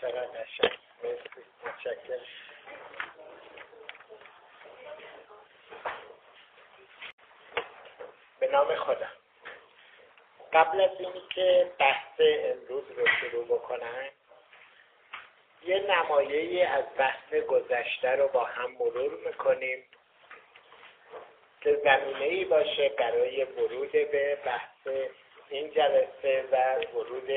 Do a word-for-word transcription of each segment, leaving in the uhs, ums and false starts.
چقدر قشنگ. مرسی، متشکرم. به نام خدا. قبل از اینی که بحث امروز رو شروع بکنم یه نمایه‌ای از بحث گذشته رو با هم مرور میکنیم که زمینه‌ای باشه برای ورود به بحث این جلسه و ورود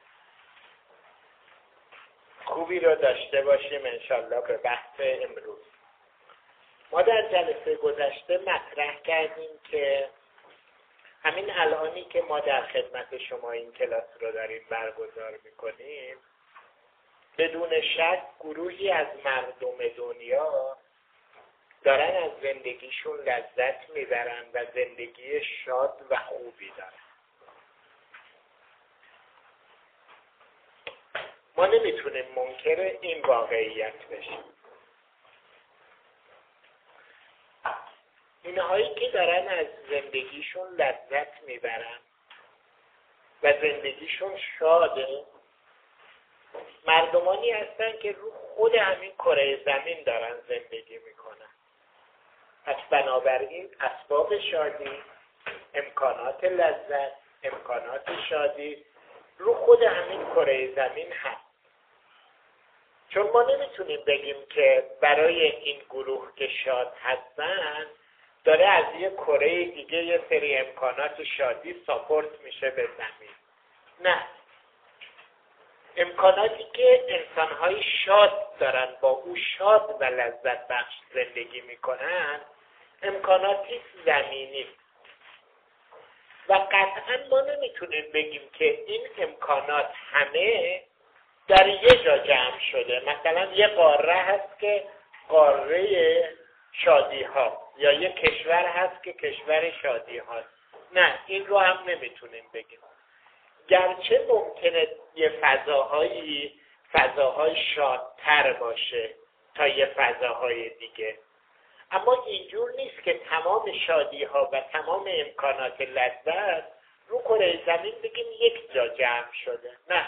خوبی رو داشته باشیم انشالله به بحث امروز. ما در جلسه گذشته مطرح کردیم که همین الانی که ما در خدمت شما این کلاس رو داریم برگزار میکنیم بدون شک گروهی از مردم دنیا دارن از زندگیشون لذت میبرن و زندگی شاد و خوبی دارن. ما نمیتونیم منکر این واقعیت بشیم. اینهایی که دارن از زندگیشون لذت میبرن و زندگیشون شاده مردمانی هستن که رو خود همین کره زمین دارن زندگی میکنن. پس بنابراین اسباب شادی، امکانات لذت، امکانات شادی رو خود همین کره زمین هست. چون ما نمیتونیم بگیم که برای این گروه که شاد هستن داره از یه کره دیگه یه سری امکانات شادی ساپورت میشه به زمین. نه، امکاناتی که انسانهای شاد دارن با او شاد و لذت بخش زندگی میکنن امکاناتی زمینی و قطعا ما نمیتونیم بگیم که این امکانات همه در یه جا جمع شده. مثلا یه قاره هست که قاره شادی ها یا یه کشور هست که کشور شادی هاست. نه، این رو هم نمیتونیم بگیم. گرچه ممکنه یه فضاهایی فضاهای شادتر باشه تا یه فضاهای دیگه، اما اینجور نیست که تمام شادی ها و تمام امکانات لذت رو کره زمین بگیم یک جا جمع شده. نه.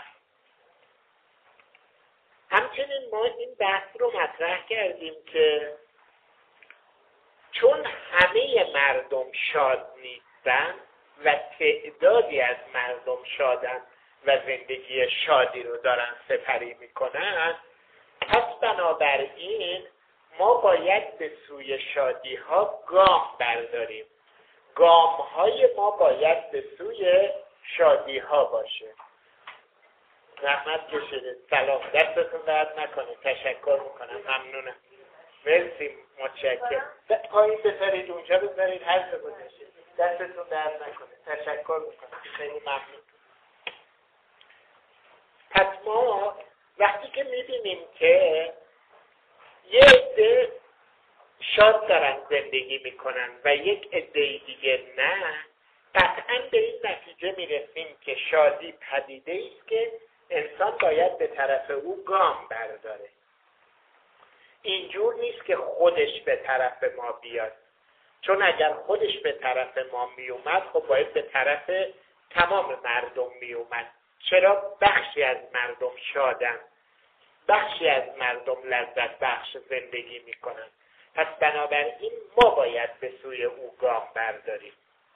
همچنین ما این بحث رو مطرح کردیم که چون همه مردم شاد نیستن و تعدادی از مردم شادن و زندگی شادی رو دارن سپری میکنن، پس بنابراین ما باید به سوی شادی ها گام برداریم. گام های ما باید به سوی شادی ها باشه. زحمت کشیدید. سلام، دستتون درد نکنه. تشکر میکنم. ممنونم. مرسی، متشکرم. پایین بذارید، اونجا بذارید، هر جا گذاشتید. دستتون درد نکنه. تشکر میکنم. خیلی ممنون. پس ما وقتی که میبینیم که یه عده شاد دارن زندگی میکنن و یک عده دیگه نه، قطعا به این نتیجه میرسیم که شادی پدیده ایست که انسان باید به طرف او گام برداره. اینجور نیست که خودش به طرف ما بیاد، چون اگر خودش به طرف ما میومد خب باید به طرف تمام مردم میومد. چرا؟ بخشی از مردم شادن، بخشی از مردم لذت بخش زندگی میکنن. پس بنابراین ما باید به سوی او گام برداریم.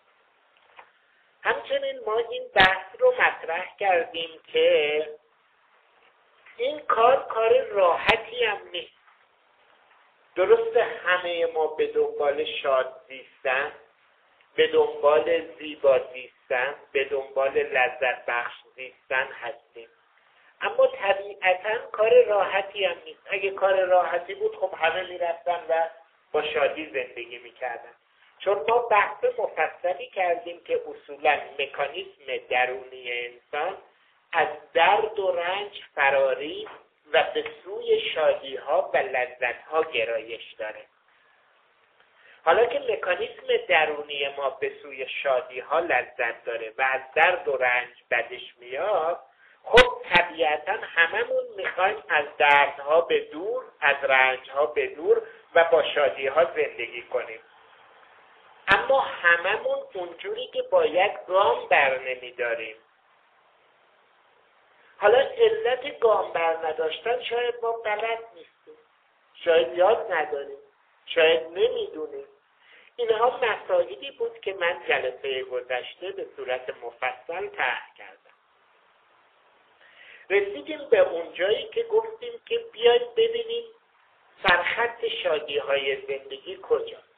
همچنین ما این بحث رو مطرح کردیم که این کار کار راحتی هم نیست. درسته همه ما به دنبال شاد زیستن، به دنبال زیبا زیستن، به دنبال لذت بخش زیستن هستیم، اما طبیعتاً کار راحتی هم نیست. اگه کار راحتی بود خب همه میرفتن و با شادی زندگی میکردن. چون ما بحث مفصلی کردیم که اصولاً مکانیسم درونی انسان از درد و رنج فراری و به سوی شادی ها و لذت ها گرایش داره. حالا که مکانیسم درونی ما به سوی شادی ها لذت داره و از درد و رنج بدش میاد، خب طبیعتاً هممون میخوایم از دردها به دور، از رنجها به دور و با شادی ها زندگی کنیم. اما هممون اونجوری که باید گام بر نمیداریم. حالا علت گام بر نداشتن شاید ما بلد نیستیم، شاید یاد نداریم، شاید نمیدونیم. اینها مسائلی بود که من جلسه گذشته به صورت مفصل طرح کردم. رسیدیم به اونجایی که گفتیم که بیایم ببینیم سرخط شادی های زندگی کجاست.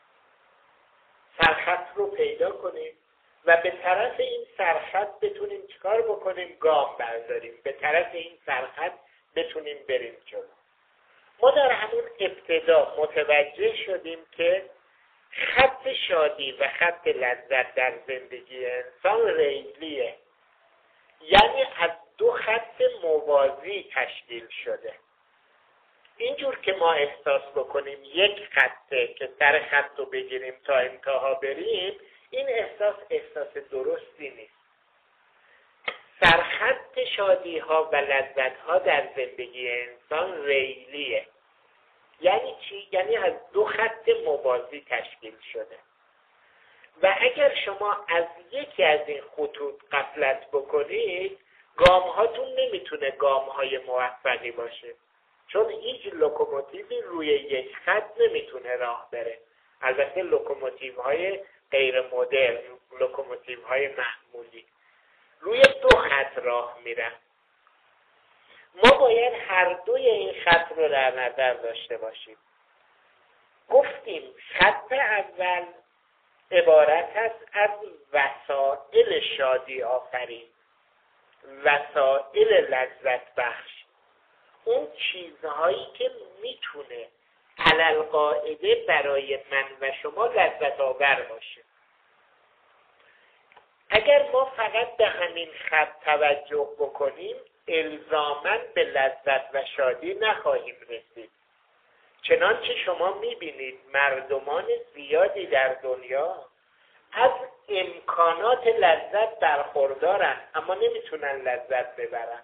سرخط رو پیدا کنیم و به طرف این سرخط بتونیم چیکار بکنیم؟ گام برداریم. به طرف این سرخط بتونیم بریم جلو. ما در همون ابتدا متوجه شدیم که خط شادی و خط لذت در زندگی انسان ریلیه، یعنی از دو خط موازی تشکیل شده. اینجور که ما احساس بکنیم یک خطه که سر خط رو بگیریم تا انتها بریم، این احساس احساس درستی نیست. سرخط شادی ها و لذت ها در زندگی انسان ریلیه. یعنی چی؟ یعنی از دو خط موازی تشکیل شده و اگر شما از یکی از این خطوط غفلت بکنید، گام هاتون نمیتونه گام های موفقی باشه، چون هیچ لوکوموتیوی روی یک خط نمیتونه راه بره. البته لوکوموتیو های غیر مدرن، لوکوموتیو های معمولی روی دو خط راه میرن. ما باید هر دوی این خط رو در نظر داشته باشیم. گفتیم خط اول عبارت است از وسایل شادی آفرین، وسایل لذت بخش، اون چیزهایی که میتونه علالقاعده برای من و شما لذت آور باشه. اگر ما فقط به همین خط توجه بکنیم، الزاماً به لذت و شادی نخواهیم رسید. چنانچه شما میبینید مردمان زیادی در دنیا از امکانات لذت برخوردارن اما نمیتونن لذت ببرن.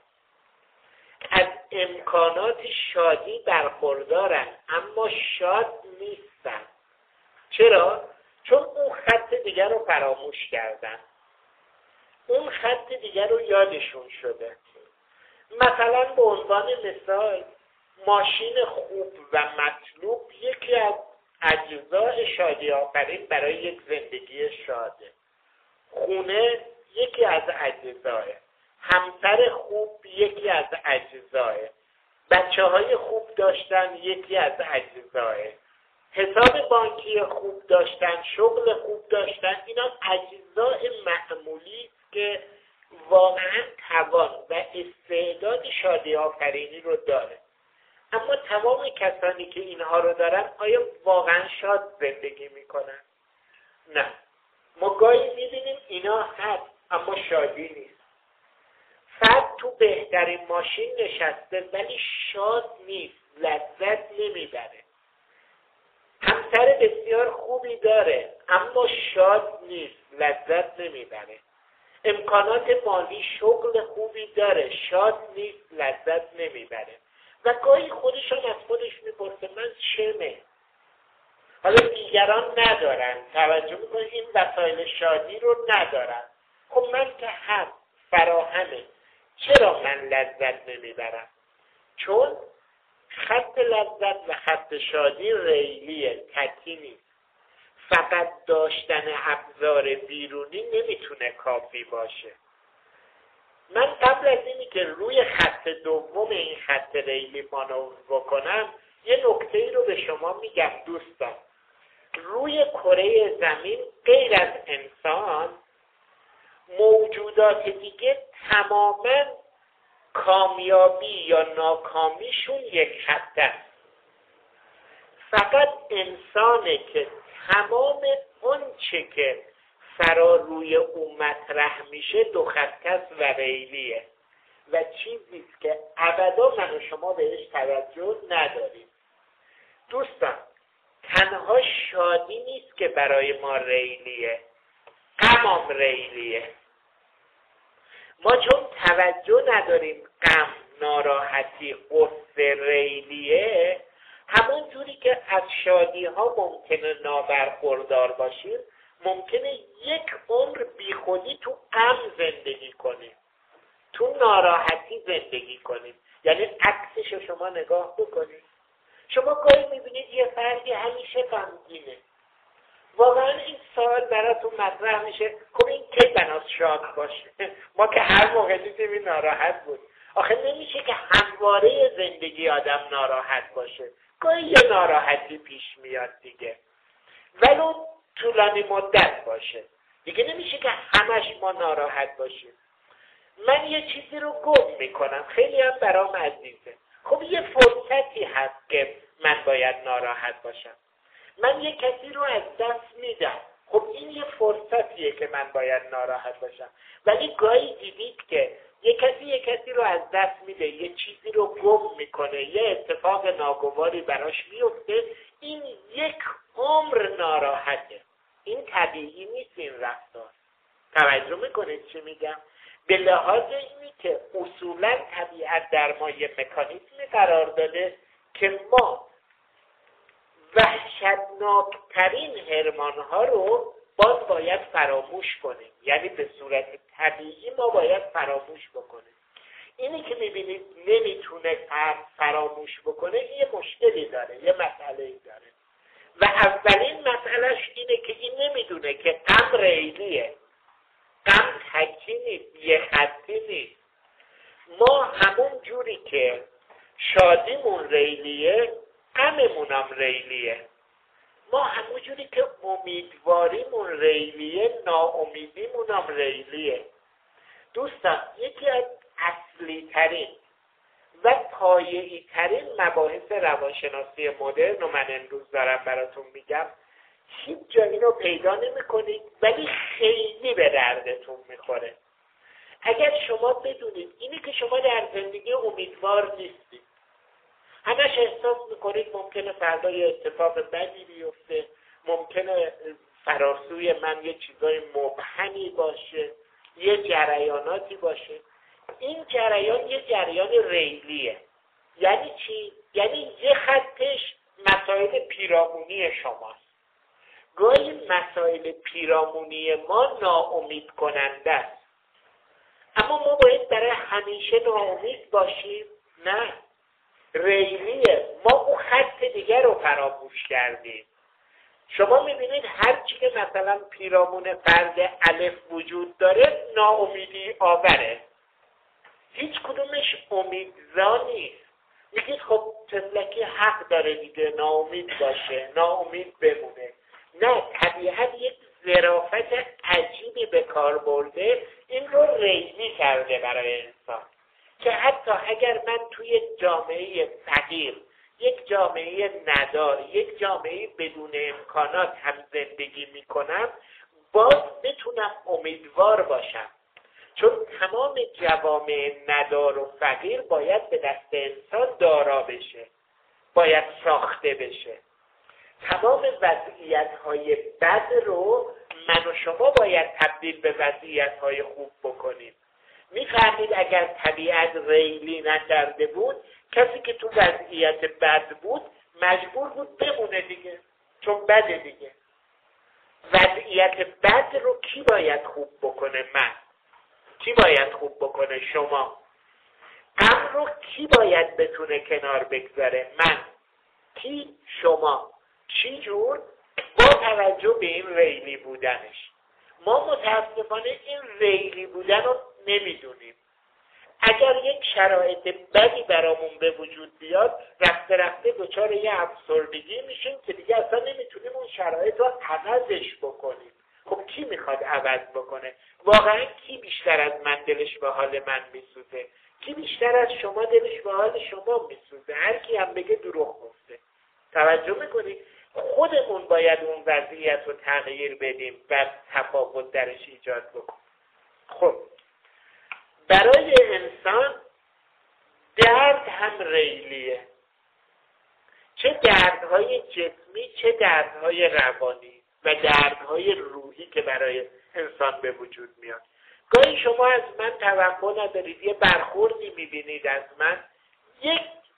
از امکانات شادی برخوردارن اما شاد نیستن. چرا؟ چون اون خط دیگر رو فراموش کردن. اون خط دیگر رو یادشون شده. مثلا به عنوان مثال، ماشین خوب و مطلوب یکی از اجزای شادی آفرین برای یک زندگی شاده. خونه یکی از اجزای، همسر خوب یکی از اجزای، بچه های خوب داشتن یکی از اجزای، حساب بانکی خوب داشتن، شغل خوب داشتن، اینا اجزای معمولی که واقعا توان و استعداد شادی آفرینی رو داره. اما تمام کسانی که اینها رو دارن آیا واقعا شاد زندگی میکنن؟ نه. ما گاهی میبینیم اینا هست اما شادی نیست. فرد تو بهترین ماشین نشسته ولی شاد نیست، لذت نمیبره. همسر بسیار خوبی داره اما شاد نیست، لذت نمیبره. امکانات مالی، شغل خوبی داره، شاد نیست، لذت نمیبره. و گاهی خودشان از خودش میپرسه من چمه؟ حالا دیگران ندارن، توجه میکنه این وسایل شادی رو ندارن، خب من که هم فراهمه، چرا من لذت نمیبرم؟ چون خط لذت و خط شادی ریلیه، تکی نیست. فقط داشتن ابزار بیرونی نمیتونه کافی باشه. من قبل از اینی که روی خط دوم این خط ریلی مانور بکنم، یه نکته ای رو به شما میگم دوستان. روی کره زمین غیر از انسان، موجودات دیگه تماما کامیابی یا ناکامیشون یک خط است. فقط انسانه که تمام اون چه که فرا روی او مطرح میشه دو خط است و ریلیه و چیزیست که ابدا من و شما بهش توجه نداریم. دوستان، تنها شادی نیست که برای ما ریلیه، غمم ریلیه. ما چون توجه نداریم غم، ناراحتی، غصه ریلیه، همون جوری که از شادی ها ممکنه نابرخوردار باشیم، ممکنه یک عمر بیخودی تو غم زندگی کنیم. تو ناراحتی زندگی کنیم. یعنی عکسش رو شما نگاه بکنید. شما گاهی میبینید یه فردی همیشه غمگینه. واقعا این سوال براتون مطرح میشه خب این کی بناس شاد باشه؟ ما که هر موقع دیدیم این ناراحت بود. آخه نمیشه که همواره زندگی آدم ناراحت باشه. گاهی یه ناراحتی پیش میاد دیگه، ولو طولانی مدت باشه. دیگه نمیشه که همش ما ناراحت باشیم. من یه چیزی رو گم میکنم، خیلی هم برام عزیزه. خب یه فرصتی هست که من باید ناراحت باشم. من یه کسی رو از دست میدم، خب این یه فرصتیه که من باید ناراحت باشم. ولی گاهی دیدید که یه کسی یه کسی رو از دست میده، یه چیزی رو گم میکنه، یه اتفاق ناگواری براش میفته، این یک عمر ناراحته. این طبیعی نیست این رفتار. توجه میکنید چی میگم؟ به لحاظ اینی که اصولا طبیعت در ما یه مکانیزمی قرار داده که ما وحشتناکترین هرمانها رو باز باید فراموش کنیم. یعنی به صورت طبیعی ما باید فراموش بکنیم. اینی که میبینید نمیتونه فراموش بکنه، یه مشکلی داره، یه مسئله‌ای داره. و اولین مسئلهش اینه که این نمیدونه که غم ریلیه. غم تکی نیست، یه خطی نیست. ما همون جوری که شادیمون ریلیه، غممونم ریلیه. ما همون جوری که امیدواریمون ریلیه، ناامیدیمونم ریلیه. دوستان، یکی از اصلی ترین و پایه‌ای ترین مباحث روانشناسی مدرن رو من امروز دارم براتون میگم. هیچ جایی رو پیدا نمی کنید ولی خیلی به دردتون میخوره. اگر شما بدونید اینی که شما در زندگی امیدوار نیستید، همش احساس میکنید ممکنه فردا یه اتفاق بدی بیفته، ممکنه فراسوی من یه چیزای مبهمی باشه، یه جریاناتی باشه. این جریان یه جریان ریلیه. یعنی چی؟ یعنی یه خطش مسائل پیرامونی شماست. گاهی مسائل پیرامونی ما ناامید کننده است. اما ما باید برای همیشه ناامید باشیم؟ نه. ریلیه. ما اون خط دیگر رو فراموش کردیم. شما میبینید هر چی که مثلا پیرامون فرد الف وجود داره ناامیدی آوره. هیچ کدومش امیدزا نیست. میگید خب تفلکی حق داره دیگه، ناامید باشه، ناامید بمونه. نه، طبیعت یک ظرافت عجیبی به کار برده، این رو ریزی کرده برای انسان که حتی اگر من توی جامعه فقیر، یک جامعه ندار، یک جامعه بدون امکانات هم زندگی میکنم، باز بتونم امیدوار باشم. چون تمام جوامع ندار و فقیر باید به دست انسان دارا بشه، باید ساخته بشه. تمام وضعیت‌های بد رو من و شما باید تبدیل به وضعیت‌های خوب بکنیم. می‌فهمید اگر طبیعت ریلی نکرده بود، کسی که تو وضعیت بد بود مجبور بود بمونه دیگه، چون بده دیگه. وضعیت بد رو کی باید خوب بکنه؟ من. کی باید خوب بکنه؟ شما. غم رو کی باید بتونه کنار بگذاره؟ من. کی؟ شما. چی جور؟ با توجه به این ریلی بودنش. ما متاسفانه این ریلی بودن رو نمیدونیم. اگر یک شرایط بدی برامون به وجود بیاد، رفته رفته دچار یه افسردگی میشیم که دیگه اصلا نمیتونیم اون شرایط رو عوضش بکنیم. خب کی میخواد عوض بکنه؟ واقعا کی بیشتر از من دلش به حال من میسوزه؟ کی بیشتر از شما دلش به حال شما میسوزه؟ هر کی هم بگه دروغ گفته. توجه میکنی؟ خودمون باید اون وضعیت رو تغییر بدیم و تفاوت درش ایجاد بکنیم. خب برای انسان درد هم ریلیه، چه دردهای جسمی چه دردهای روانی و دردهای روحی که برای انسان به وجود میاد. گاهی شما از من توقع ندارید، یه برخوردی میبینید از من، یک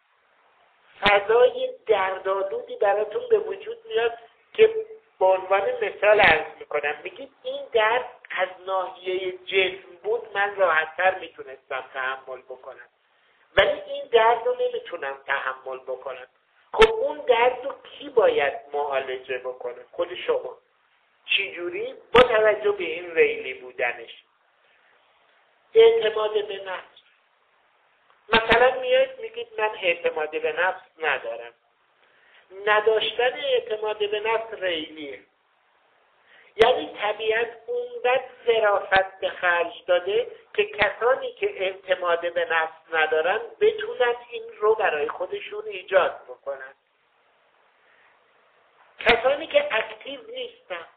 فضای دردآلودی براتون به وجود میاد که به عنوان مثال عرض میکنم، میگید این درد از ناحیه جسم بود، من راحت‌تر میتونستم تحمل بکنم، ولی این درد رو نمیتونم تحمل بکنم. خب اون درد رو کی باید معالجه بکنه؟ خود شما. چجوری؟ با توجه به این ریلی بودنش. اعتماد به نفس. مثلا میاد میگید من اعتماد به نفس ندارم. نداشتن اعتماد به نفس ریلیه. یعنی طبیعت اونقدر ظرافت به خرج داده که کسانی که اعتماد به نفس ندارن بتونن این رو برای خودشون ایجاد بکنن. کسانی که اکتیو نیستن،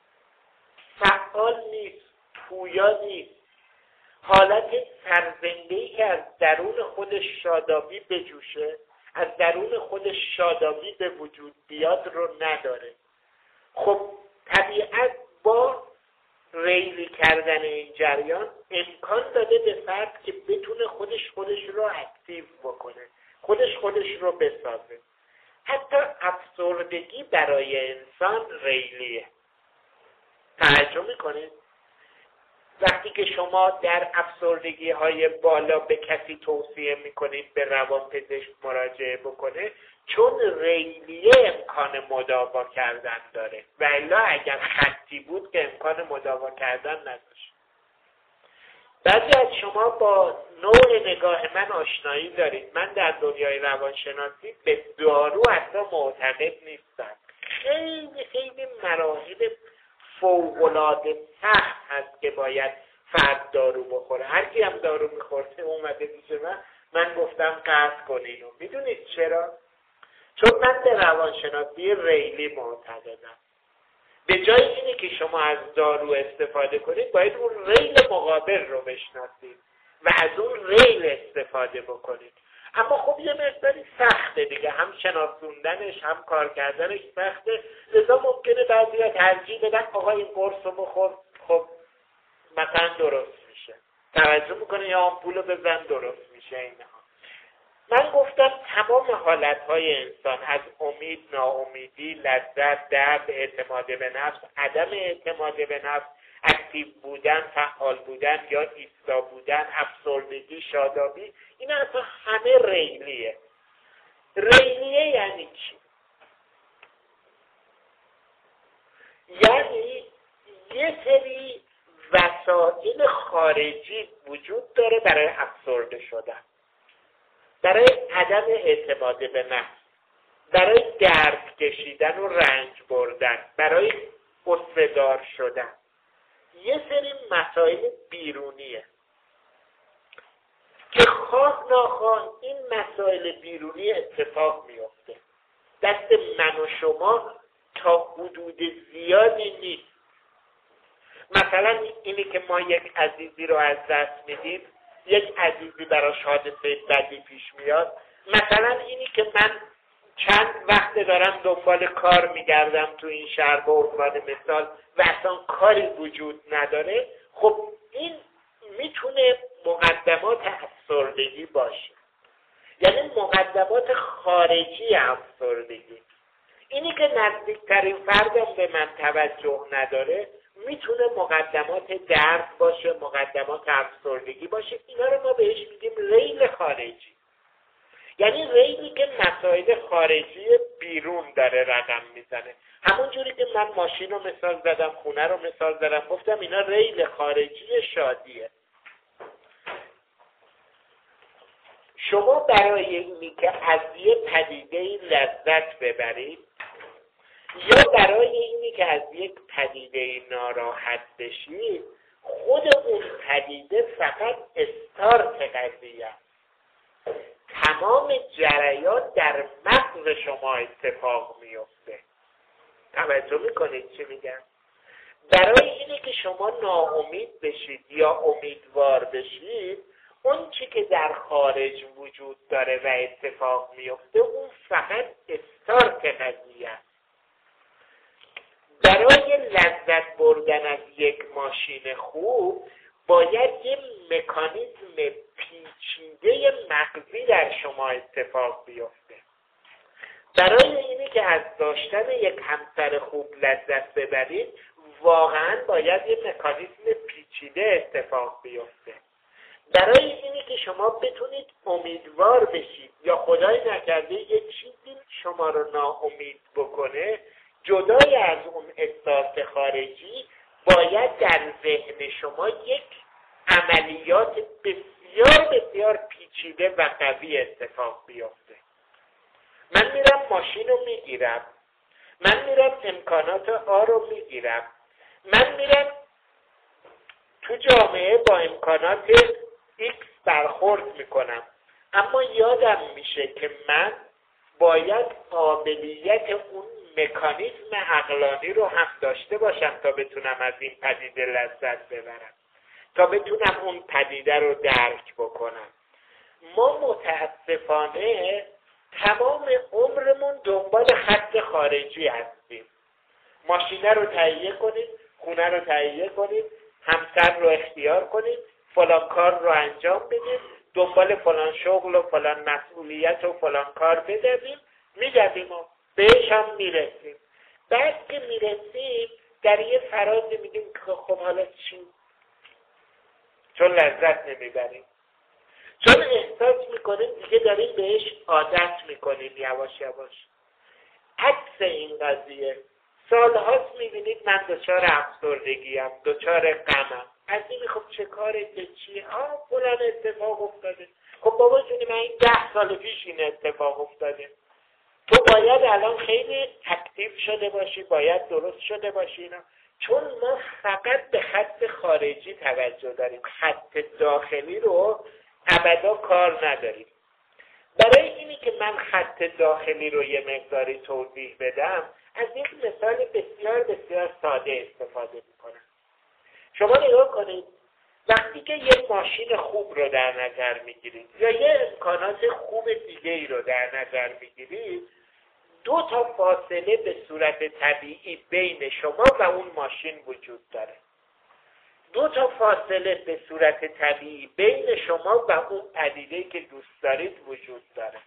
فعال نیست، پویا نیست، حالت سرزنده‌ای که از درون خودش شادابی بجوشه، از درون خودش شادابی به وجود بیاد رو نداره. خب طبیعت با ریلی کردن این جریان امکان داده به فرد که بتونه خودش خودش رو اکتیو بکنه، خودش خودش رو بسازه. حتی افسردگی برای انسان ریلیه. توجه میکنید؟ وقتی که شما در افسردگی های بالا به کسی توصیه میکنید به روانپزشک مراجعه بکنه، چون ریلیه امکان مداوا کردن داره، و الا اگر خطی بود که امکان مداوا کردن نداشت. بعضی از شما با نوع نگاه من آشنایی دارید. من در دنیای روانشناسی به دارو اصلا معتقد نیستم. خیلی خیلی مراحل فوق‌العاده سخت هست که باید فرد دارو بخوره. هر کی هم دارو میخورده اومده پیش من، من گفتم قطع کنین. و میدونید چرا؟ چون من به روانشناسی ریلی معتقدم. به جای اینی که شما از دارو استفاده کنید، باید اون ریل مقابل رو بشناسید و از اون ریل استفاده بکنید. اما خب یه مقداری سخته دیگه، هم شناسوندنش هم کار کردنش سخته. لذا ممکنه بعضی‌ها ترجیح بدن آقا این قرص رو بخور، خب مثلا درست میشه. توجه میکنه یا آمپول رو بزن درست میشه. اینها من گفتم تمام حالتهای انسان، از امید، ناامیدی، لذت، درد، اعتماد به نفس، عدم اعتماد به نفس، اکتیو بودن، فعال بودن یا ایستا بودن، افسردگی، شادابی، این اصلا همه ریلیه. ریلیه یعنی چی؟ یعنی یه سری وسایل خارجی وجود داره برای افسرده شدن، برای عدم اعتماد به نفس، برای درد کشیدن و رنج بردن، برای غصه‌دار شدن. یه سری مسائل بیرونیه که خواه ناخواه این مسائل بیرونی اتفاق میفته. دست من و شما تا حدود زیادی نیست. مثلا اینی که ما یک عزیزی رو از دست میدیم، یک عزیزی براش حادثه بدی پیش میاد، مثلا اینی که من چند وقت دارم دنبال کار میگردم تو این شهر به عنوان مثال و اصلا کاری وجود نداره، خب این میتونه مقدمات افسردگی باشه. یعنی مقدمات خارجی افسردگی. اینی که نزدیکترین فردم به من توجه نداره میتونه مقدمات درد باشه، مقدمات افسردگی باشه. اینا رو ما بهش میگیم ریل خارجی. یعنی ریلی که مسائل خارجی بیرون داره رقم میزنه. همون جوری که من ماشین رو مثال زدم، خونه رو مثال زدم، گفتم اینا ریل خارجی شادیه. شما برای اینی که از یه پدیده لذت ببرید یا برای اینی که از یک پدیده ناراحت بشید، خود اون پدیده فقط استارت قضیه است. تمام جریان در مغز شما اتفاق میفته. توجه میکنید چی میگم؟ برای اینی که شما ناامید بشید یا امیدوار بشید، اون چی که در خارج وجود داره و اتفاق میفته اون فقط استارت قضیه است. برای لذت بردن از یک ماشین خوب باید یه مکانیزم پیچیده مغزی در شما اتفاق بیفته. برای اینی که از داشتن یک همسر خوب لذت ببرید واقعا باید یه مکانیزم پیچیده اتفاق بیفته. برای اینی که شما بتونید امیدوار بشید یا خدای نکرده یه چیزی شما رو ناامید بکنه، جدای از اون احساس خارجی باید در ذهن شما یک عملیات بسیار بسیار پیچیده و قوی اتفاق بیفته. من میرم ماشین رو میگیرم، من میرم امکانات آ رو میگیرم، من میرم تو جامعه با امکانات ایکس برخورد میکنم، اما یادم میشه که من باید قابلیت اون مکانیزم عقلانی رو هم داشته باشم تا بتونم از این پدیده لذت ببرم، تا بتونم اون پدیده رو درک بکنم. ما متاسفانه تمام عمرمون دنبال خط خارجی هستیم. ماشینه رو تهیه کنید، خونه رو تهیه کنید، همسر رو اختیار کنید، فلان کار رو انجام بدید، دنبال فلان شغل و فلان مسئولیت و فلان کار بدویم، میدویم و بهش هم میرسیم. بعد که میرسیم در یه فرازی میگیم که خب حالا چی؟ چون لذت نمیبریم، چون احساس میکنیم دیگه داریم بهش عادت میکنیم یواش یواش. عکس این قضیه سالهاست میبینید من دچار افسردگیم، دچار غمم، از این میخوام چه کارته چیه؟ آه فلان اتفاق افتاده. خب بابا جونی من این ده سال پیش این اتفاق افتاده. تو باید الان خیلی اکتیو شده باشی، باید درست شده باشی اینا. چون ما فقط به خط خارجی توجه داریم، خط داخلی رو ابدا کار نداریم. برای اینی که من خط داخلی رو یه مقداری توضیح بدم، از یک مثال بسیار بسیار ساده استفاده میکنم. شما نگاه کنید، وقتی که یه ماشین خوب رو در نظر میگیرید یا یه امکانات خوب دیگه ای رو در نظر میگیرید، دو تا فاصله به صورت طبیعی بین شما و اون ماشین وجود داره. دو تا فاصله به صورت طبیعی بین شما و اون پدیده‌ای که دوست دارید وجود داره.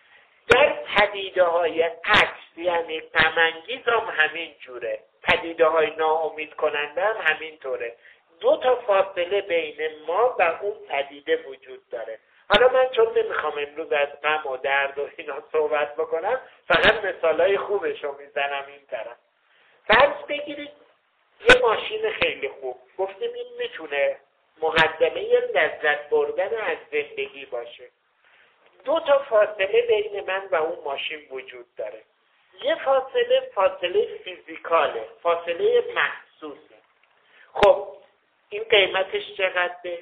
در پدیده های عکس یعنی غم انگیز هم همین جوره، پدیده های ناامید کننده هم همین طوره. دو تا فاصله بین ما و اون پدیده وجود داره. حالا من چون نمیخوام امروز از غم و درد و اینا صحبت بکنم، فقط مثالای خوبش رو میزنم این طرف. فرض بگیرید یه ماشین خیلی خوب، گفتیم این میتونه مقدمه لذت بردن از زندگی باشه. دو تا فاصله بین من و اون ماشین وجود داره. یه فاصله فاصله فیزیکاله، فاصله محسوسه. خب این قیمتش چقدره؟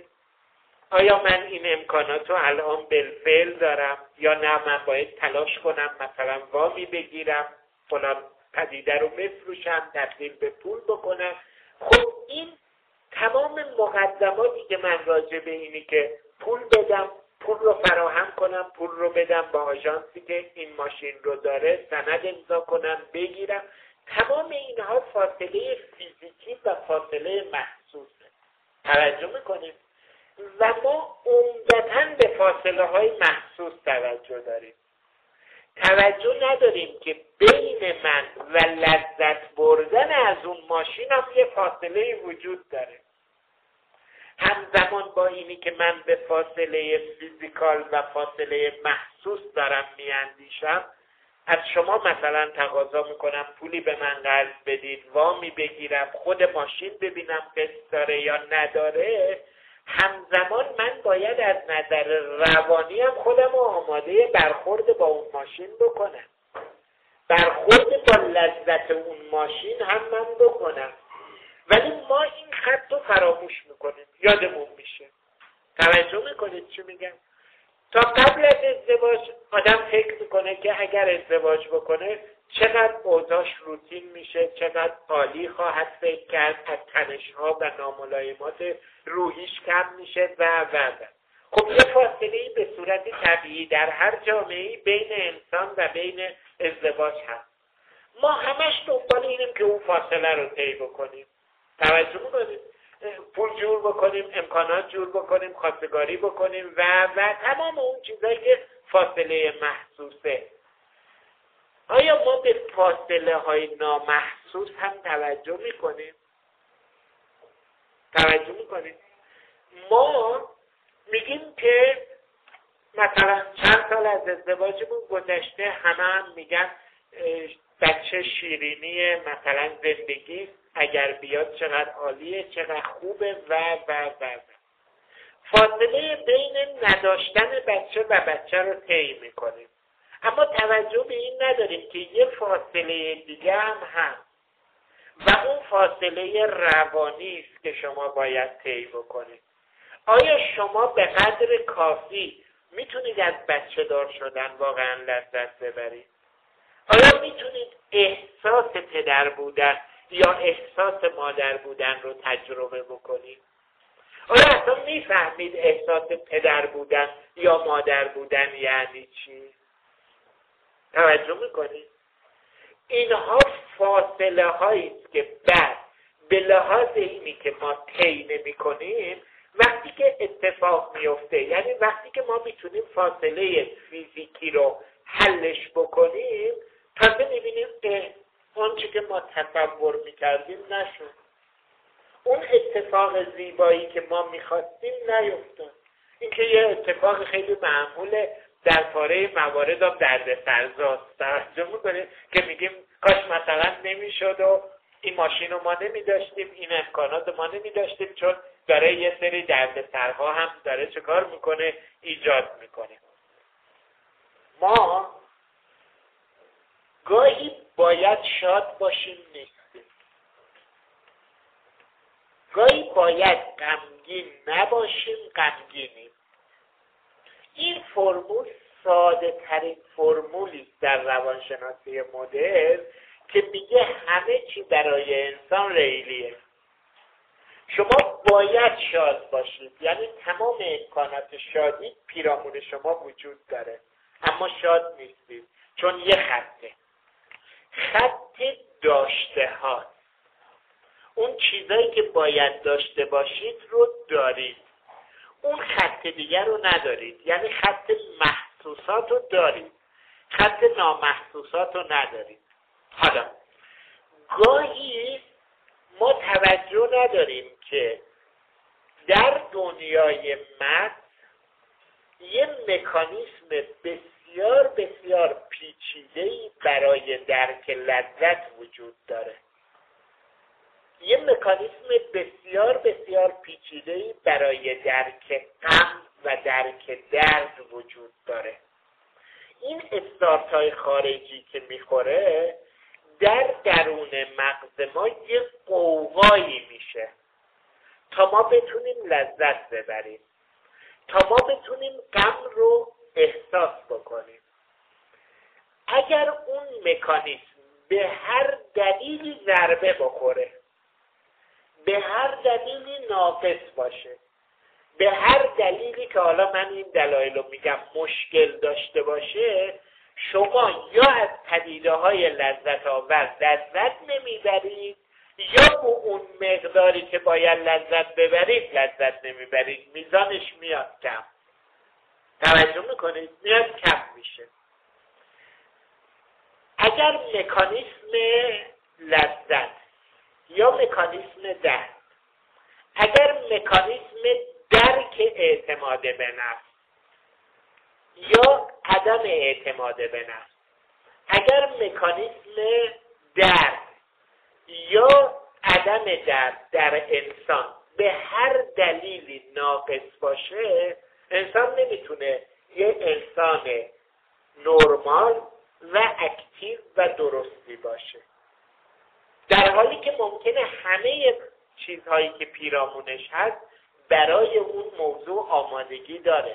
آیا من این امکانات رو الان بالفعل دارم یا نه من باید تلاش کنم مثلا وامی بگیرم، فلان پدیده رو بفروشم، تبدیل به پول بکنم؟ خب این تمام مقدماتی که من راجع به اینی که پول بدم، پول رو فراهم کنم، پول رو بدم با آژانسی که این ماشین رو داره، سند امضا کنم بگیرم، تمام اینها فاصله فیزیکی و فاصله محسوسه. توجه میکنیم؟ و ما عمدتاً به فاصله های محسوس توجه داریم. توجه نداریم که بین من و لذت بردن از اون ماشین هم یه فاصله وجود داره. همزمان با اینی که من به فاصله فیزیکال و فاصله محسوس دارم میاندیشم، از شما مثلا تقاضا میکنم پولی به من قرض بدید، وامی بگیرم، خود ماشین ببینم قسط داره یا نداره، همزمان من باید از نظر روانی هم خودم رو آماده برخورد با اون ماشین بکنم، برخورد با لذت اون ماشین هم من بکنم. ولی ما این خط رو فراموش میکنیم، یادمون میشه. توجه میکنید چی میگم؟ تا قبل از ازدواج آدم فکر میکنه که اگر ازدواج بکنه چقدر اوضاعش روتین میشه، چقدر عالی خواهد فکر کرد، از تنش‌ها و ناملایمات روحیش کم میشه و و و. خب یه فاصله‌ای به صورت طبیعی در هر جامعه‌ای بین انسان و بین ازدواج هست. ما همش دنبال اینیم که اون فاصله رو طی بکنیم. توجه میکنیم؟ پول جور بکنیم، امکانات جور بکنیم، خواستگاری بکنیم و و تمام اون چیزایی که فاصله محسوسه. آیا ما به فاصله های نامحسوس هم توجه میکنیم؟ توجه میکنید؟ ما میگیم که مثلا چند سال از ازدواجمون گذشته، همه هم میگن بچه شیرینی مثلا زندگی اگر بیاد چقدر عالیه، چقدر خوبه و و و فاصله بین نداشتن بچه و بچه رو طی میکنیم، اما توجه به این نداریم که یه فاصله دیگه هم هست و اون فاصله روانی است که شما باید طی بکنید. آیا شما به قدر کافی میتونید از بچه دار شدن واقعا لذت ببرید؟ آیا میتونید احساس پدر بودن یا احساس مادر بودن رو تجربه بکنید؟ آیا اصلا میفهمید احساس پدر بودن یا مادر بودن یعنی چی؟ توجه میکنید؟ اینها فاصله هایی است که بعد به لحاظ اینی که ما طی نمی کنیم وقتی که اتفاق میفته، یعنی وقتی که ما میتونیم فاصله فیزیکی رو حلش بکنیم، تازه میبینیم که اون چی که ما تصور میکردیم نشد، اون اتفاق زیبایی که ما میخواستیم نیفتاد. این که یه اتفاق خیلی معموله در پاره موارد هم درد سرزاست. توجه میکنیم که میگیم کاش مثلا نمیشد و این ماشین رو ما نمیداشتیم، این امکانات ما نمیداشتیم، چون داره یه سری درد سرها هم داره چه کار میکنه ایجاد میکنه. ما گاهی باید شاد باشیم نیستیم، گاهی باید غمگین نباشیم غمگینیم. این فرمول ساده ترین فرمولی است در روانشناسی مدرن که میگه همه چی برای انسان ریلیه. شما باید شاد باشید، یعنی تمام امکانات شادی پیرامون شما وجود داره، اما شاد نیستید چون یه خطه خط داشته ها، اون چیزایی که باید داشته باشید رو دارید، اون خط دیگر رو ندارید، یعنی خط محسوسات رو دارید، خط نامحسوسات رو ندارید. حالا گاهی ما توجه نداریم که در دنیای مغز یه مکانیسم بسیار بسیار پیچیده‌ای برای درک لذت وجود داره. یه مکانیسم بسیار بسیار پیچیده‌ای برای درک غم و درک درد وجود داره. این استارت‌های خارجی که میخوره در درون مغز ما یه قوقایی میشه تا ما بتونیم لذت ببریم، تا ما بتونیم غم رو احساس بکنیم. اگر اون مکانیسم به هر دلیلی ضربه بخوره، به هر دلیلی ناقص باشه، به هر دلیلی که حالا من این دلایل رو میگم مشکل داشته باشه، شما یا از پدیده های لذت آور لذت نمیبرید یا با اون مقداری که باید لذت ببرید لذت نمیبرید، میزانش میاد کم. توجه میکنید؟ میاد کم میشه. اگر مکانیسم لذت یا مکانیسم درد، اگر مکانیسم درک اعتماد به نفس یا عدم اعتماد به نفس، اگر مکانیسم درد یا عدم درد در انسان به هر دلیلی ناقص باشه، انسان نمیتونه یه انسان نرمال و اکتیو و درستی باشه، در حالی که ممکنه همه چیزهایی که پیرامونش هست برای اون موضوع آمادگی داره.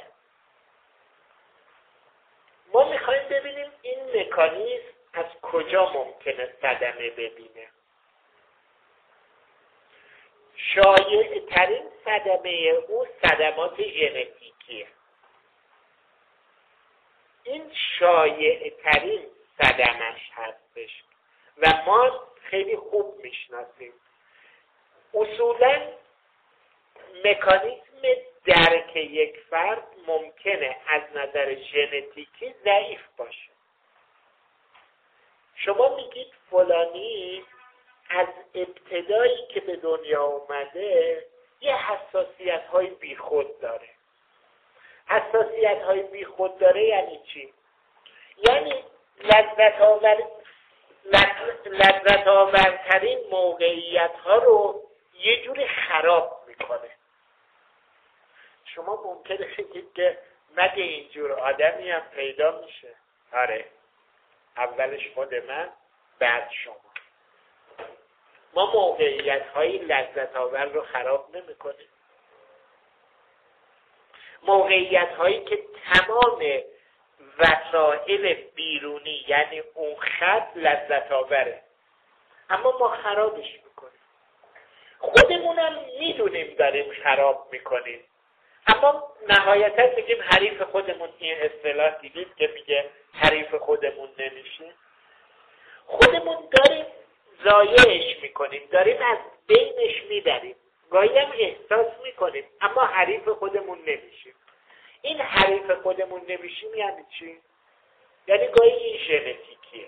ما میخوایم ببینیم این مکانیزم از کجا ممکنه صدمه ببینه. شایع ترین صدمه او صدمات ژنتیکیه. این شایع ترین صدمش هستش و ما خیلی خوب میشناسیم. اصولاً مکانیزم درک یک فرد ممکنه از نظر ژنتیکی ضعیف باشه. شما میگید فلانی از ابتدایی که به دنیا اومده یه حساسیت های بی خود داره. حساسیت های بی خود داره یعنی چی؟ یعنی لذت آور لذت آورترین موقعیت ها رو یه جوری خراب میکنه. شما ممکنه بگید که مگه اینجور آدمی هم پیدا میشه؟ آره، اولش خود من، بعد شما. ما موقعیت های لذت آور رو خراب نمی کنیم. موقعیت هایی که تمام وسایل بیرونی یعنی اون خط لذت آوره، اما ما خرابش میکنیم. خودمونم میدونیم داریم خراب میکنیم، اما نهایتا میگیم حریف خودمون. این اصطلاح دیدید که میگه حریف خودمون نمیشه. خودمون داریم ضایعش میکنیم، داریم از بینش میبریم، گاهی هم احساس میکنیم، اما حریف خودمون نمیشیم. این حریف خودمون نمیشیم یعنی چی؟ یعنی گاهی این ژنتیکیه.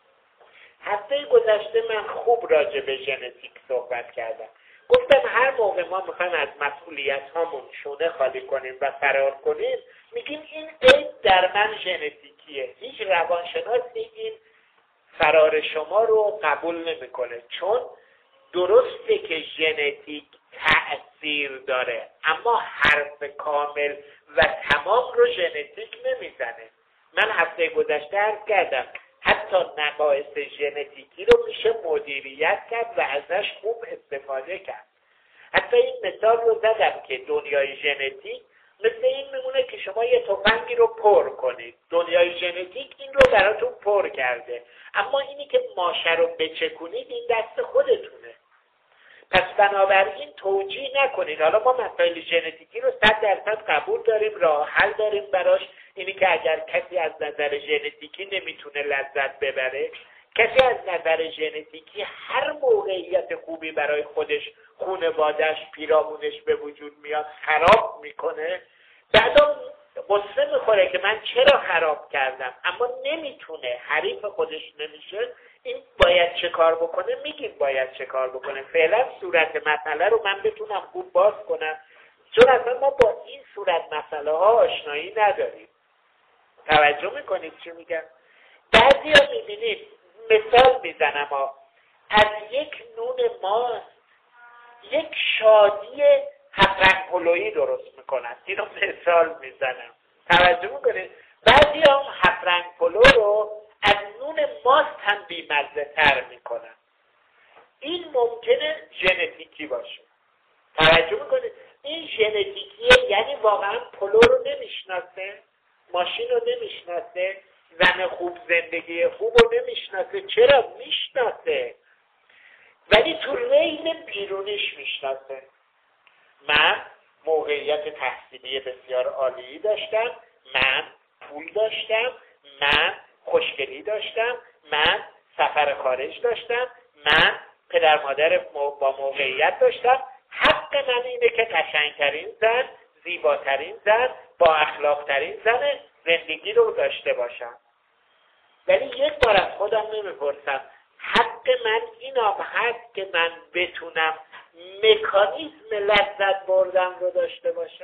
هفته گذشته من خوب راجع به ژنتیک صحبت کردم. گفتم هر موقع ما میخوایم از مسئولیت هامون شونه خالی کنیم و فرار کنیم، میگیم این عیب در من ژنتیکیه. هیچ روانشناسی این فرار شما رو قبول نمیکنه، چون درسته که ژنتیک تأثیر داره، اما حرف کامل و تمام رو ژنتیک نمیزنه. من هفته گذشته عرض کردم حتی نقایص ژنتیکی رو میشه مدیریت کرد و ازش خوب استفاده کرد. حتی این مثال رو زدم که دنیای ژنتیک مثل این میمونه که شما یه تفنگی رو پر کنید. دنیای ژنتیک این رو براتون پر کرده، اما اینی که ماشه رو بچکونید این دست خودتونه. پس بنابراین توجیه نکنید. حالا ما مسائل ژنتیکی رو صد درصد قبول داریم، راه حل داریم براش. اینی که اگر کسی از نظر ژنتیکی نمیتونه لذت ببره، کسی از نظر ژنتیکی هر موقعیت خوبی برای خودش، خانواده‌اش، پیرامونش به وجود میاد خراب میکنه، بعدا قصه میخوره که من چرا خراب کردم، اما نمیتونه، حریف خودش نمیشه. این باید چه کار بکنه؟ میگیم باید چه کار بکنه. فعلا صورت مسئله رو من بتونم خوب باز کنم، چون اصلا ما با این صورت مسئله ها آشنایی نداریم. توجه میکنید چی میگم؟ بعضی ها میبینید، مثال میزنم ها، از یک نون ماست یک شادی هفرنگ پلویی درست میکنن. اینو مثال میزنم، توجه میکنید؟ بعضی هم هفرنگ پلو رو از نون ماست هم بیمزه تر میکنن. این ممکنه ژنتیکی باشه. توجه میکنید؟ این ژنتیکیه، یعنی واقعا پلو رو نمیشناسه، ماشین رو نمیشناسه، زن خوب، زندگی خوب رو نمیشناسه. چرا؟ میشناسه، ولی تو ریل بیرونیش میشناسه. من موقعیت تحصیلی بسیار عالی داشتم، من پول داشتم، من خوشگلی داشتم، من سفر خارج داشتم، من پدر مادر با موقعیت داشتم. حق من اینه که قشنگترین زن، زیباترین زن، با اخلاقترین زن زندگی رو داشته باشم. ولی یک بار از خودم نمیپرسم حق من این آب هست که من بتونم مکانیزم لذت بردن رو داشته باشم؟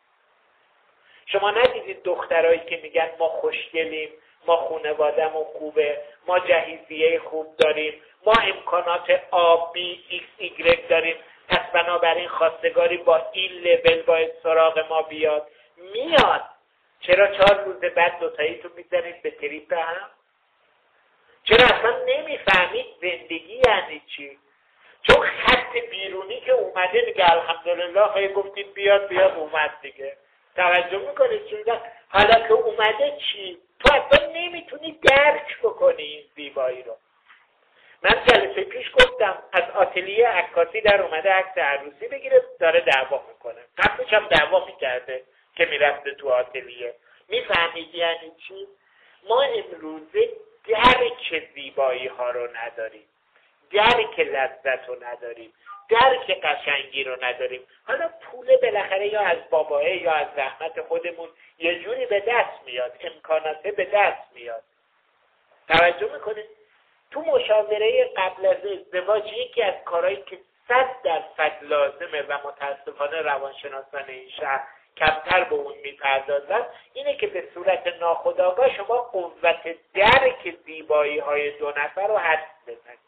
شما ندیدید دخترایی که میگن ما خوشگلیم، ما خانواده‌مون خوبه، ما جهیزیه خوب داریم، ما امکانات آ بی ایکس ایگرگ داریم، پس بنابراین خواستگاری با این لول باید سراغ ما بیاد؟ میاد. چرا چهار روز بعد دوتایی تو میزنید به تریپ هم؟ چرا اصلا نمیفهمید زندگی یعنی چی؟ چون خط بیرونی که اومده دیگه الحمدلله، خیلی گفتید بیاد بیاد اومد دیگه. توجه میکنید چی میگم؟ حالا که اومده چی؟ تو اصلا نمیتونی درک بکنی این زیبایی رو. من جلسه پیش گفتم از آتلیه عکاسی در اومده عکس عروسی بگیره، داره دعوا میکنه. قبلش هم دعوا میکرده که میرفته تو آتلیه. میفهمید یعنی چی؟ ما امروزه درک زیبایی ها رو نداریم، درک لذت رو نداریم، درک قشنگی رو نداریم. حالا پول بالاخره یا از باباه یا از زحمت خودمون یه جوری به دست میاد، امکانات به دست میاد. توجه میکنید؟ تو مشاوره قبل از ازدواج یکی از کارهایی که صد درصد لازمه و متاسفانه روانشناسان این شهر کمتر به اون میپردازن، اینه که به صورت ناخودآگاه شما قوت درک زیبایی های دو نفر رو حدس بزنید.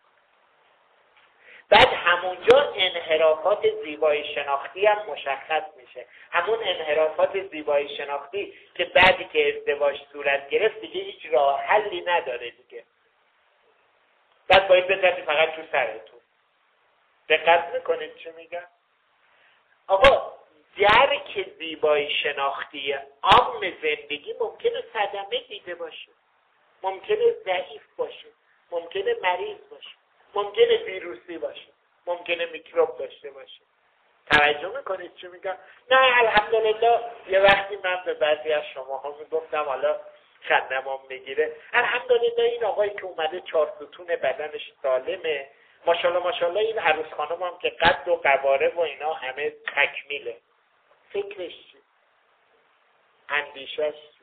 بعد همونجا انحرافات زیبایی شناختی هم مشخص میشه. همون انحرافات زیبایی شناختی که بعدی که ازدواج صورت گرفت دیگه هیچ راه حلی نداره دیگه. بعد باید بزنید فقط تو سرتون. دقت میکنید چی میگم؟ آقا درک زیبایی شناختی عام زندگی ممکنه صدمه دیده باشه، ممکنه ضعیف باشه، ممکنه مریض باشه، ممکنه ویروسی باشه، ممکنه میکروب داشته باشه. توجه میکنید چی میگم؟ نه الحمدلله. یه وقتی من به بعضی از شماها میگفتم، حالا خندمام میگیره، الحمدلله این آقایی که اومده چهار ستون بدنش سالمه، ماشاءالله ماشاءالله این عروس خانم هم که قد و قواره و اینا همه تکمیله. فکرش چی؟ اندیشش چی؟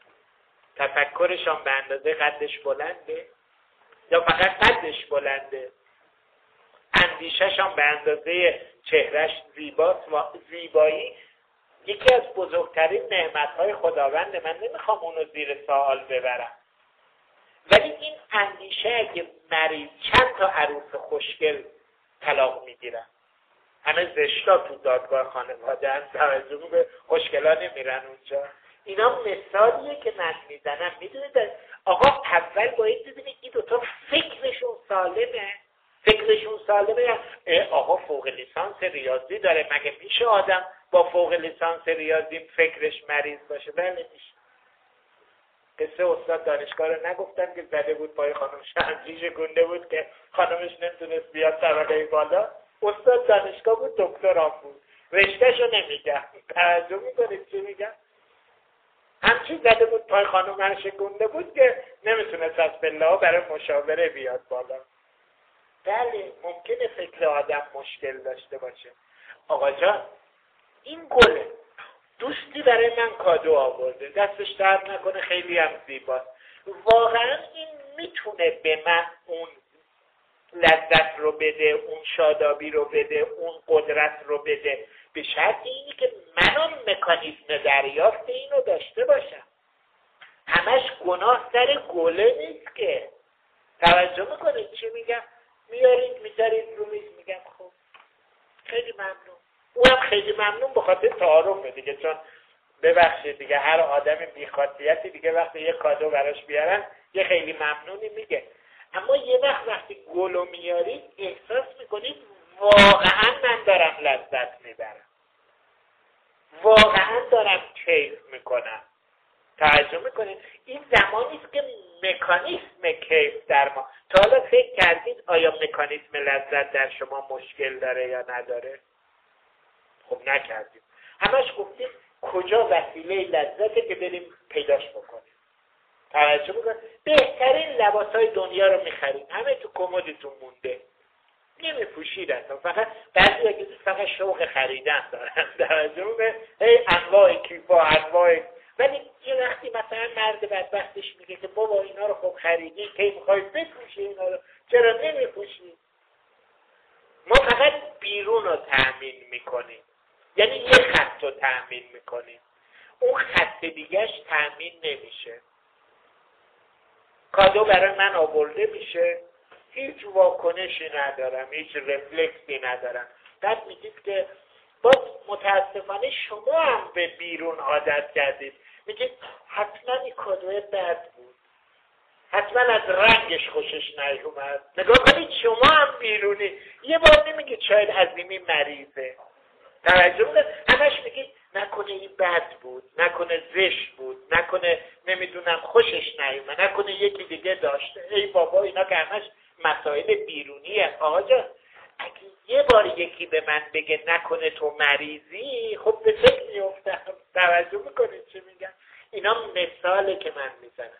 تفکرش هم به اندازه قدش بلنده یا فقط قدش بلنده؟ اندیشش هم به اندازه چهرش زیباست و زیبایی یکی از بزرگترین نعمتهای خداونده. من نمیخوام اونو زیر سوال ببرم، ولی این اندیشه اگه مریض، چند تا عروس خوشگل طلاق میگیرن، همه زشتا تو دادگاه خانواده هم توجه به خوشگلا نمیرن اونجا. اینا مثالیه که من میزنم. میدونید آقا اول باید ببینید این دوتا فکرشون سالمه، فکرشون سالمه. آقا فوق لیسانس ریاضی داره، مگه میشه آدم با فوق لیسانس ریاضی فکرش مریض باشه؟ بله میشه. قصه استاد دانشگاه رو نگفتم که زده بود پای خانم شمشیش گنده بود که خانمش نمیتونست بیاد طبقه بالا؟ استاد دانشگاه بود، دکترام بود، رشتهشو نمیگم. توجه میکنید چی میگم؟ همچین زده بود پای خانمش گنده بود که نمیتونست از پله برای مشاوره بیاد بالا. بله ممکنه فکر آدم مشکل داشته باشه. آقا جان این گله، دوستی برای من کادو آورده، دستش درد نکنه، خیلی هم زیباست. واقعا این میتونه به من اون لذت رو بده، اون شادابی رو بده، اون قدرت رو بده، به شرط اینی که منم مکانیزم دریافت اینو داشته باشم. همش گناه سر گله نیست که. توجه میکنید چی میگم؟ میارید میذارید رو میز، میگم خب خیلی ممنون. اونم خیلی ممنون به خاطر تعارفه دیگه، چون ببخشید دیگه هر آدم بی‌خاصیتی دیگه وقتی یه کادو براش بیارن یه خیلی ممنونی میگه. اما یه وقت وقتی گلو میارید احساس میکنید واقعا من دارم لذت میبرم، واقعا دارم کیف میکنم. توجه میکنید؟ این زمانی است که مکانیسم کیف در ما. تا حالا فکر کردید آیا مکانیسم لذت در شما مشکل داره یا نداره؟ خب نکردید. همش گفتید کجا وسیله لذته که بریم پیداش بکنیم. توجه میکنید؟ بهترین لباسای دنیا رو میخرید، همه تو کمدتون مونده، نمیپوشید اصلا، فقط بعضی اگه فقط شوق خریدن دارن. توجه میکنید؟ هی انواع کیفا انواع. ولی یه وقتی مثلا مرد بدبختش میگه که بابا اینا رو خب خریدی، کی میخوای بپوشی اینا رو، چرا نمیپوشی؟ ما فقط بیرون رو تأمین میکنیم، یعنی یه خط رو تأمین میکنیم، اون خط دیگهش تأمین نمیشه. کادو برای من آورده میشه، هیچ واکنشی ندارم، هیچ رفلکسی ندارم. بعد میگید که باز متاسفانه شما هم به بیرون عادت کردید، میگید حتما این کادوی بد بود، حتما از رنگش خوشش نیومد. نگاه کنید شما هم بیرونی. یه بار نمیگید شاید عظیمی مریضه. توجه کنید؟ همش میگید نکنه این بد بود، نکنه زشت بود، نکنه نمیدونم خوشش نیومد، نکنه یکی دیگه داشته. ای بابا اینا که همش مسائل بیرونیه. آقا جان اگه یه بار یکی به من بگه نکنه تو مریضی، خب به فکر میفتم. توجه میکنید چی میگم؟ اینا مثاله که من میزنم.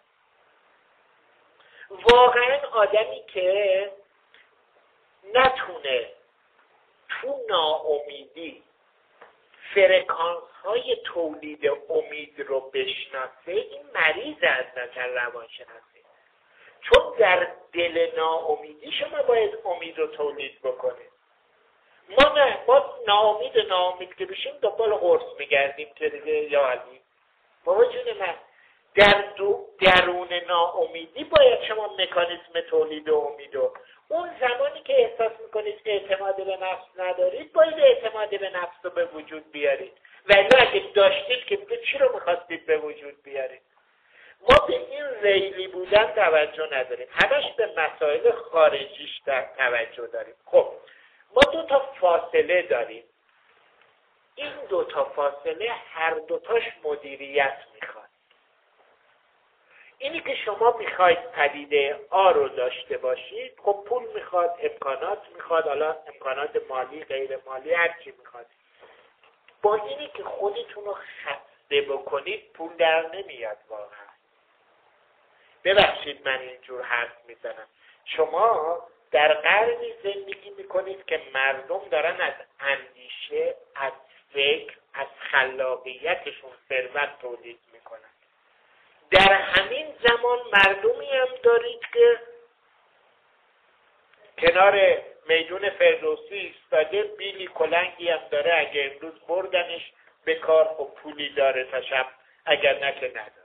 واقعا آدمی که نتونه تو ناامیدی فرکانس های تولید امید رو بشناسه، این مریض از نظر روانشناسی. چون در دل ناامیدی شما باید امید رو تولید بکنید. ما نه، ما ناامید ناامید که بشیم دنبال قرص میگردیم که دیگه یا علی بابا جون من، در دو درون ناامیدی باید شما مکانیزم تولید امید و اون زمانی که احساس میکنید اعتماد به نفس ندارید باید اعتماد به نفس رو به وجود بیارید، ولی اگه داشتید که چی رو میخواستید به وجود بیارید؟ ما به این ریلی بودن توجه نداریم، همش به مسائل خارجیش در توجه داریم. خب ما دو تا فاصله داریم، این دو تا فاصله هر دوتاش مدیریت میخواد. اینی که شما میخواید پدیده آ رو داشته باشید، خب پول میخواد، امکانات میخواد، حالا امکانات مالی غیر مالی هر چی میخواد. با اینی که خودتون رو خسته بکنید پول در نمیاد واقعا. ببخشید من اینجور حرف میزنم، شما در قرنی زندگی میکنید که مردم دارن از اندیشه، از فکر، از خلاقیتشون ثروت تولید میکنن. در همین زمان مردمی هم دارید که کنار میدون فردوسی ایستاده، بیلی کلنگی هم داره، اگه امروز بردنش به کار خب پولی داره تا شب، اگر نه که نداره.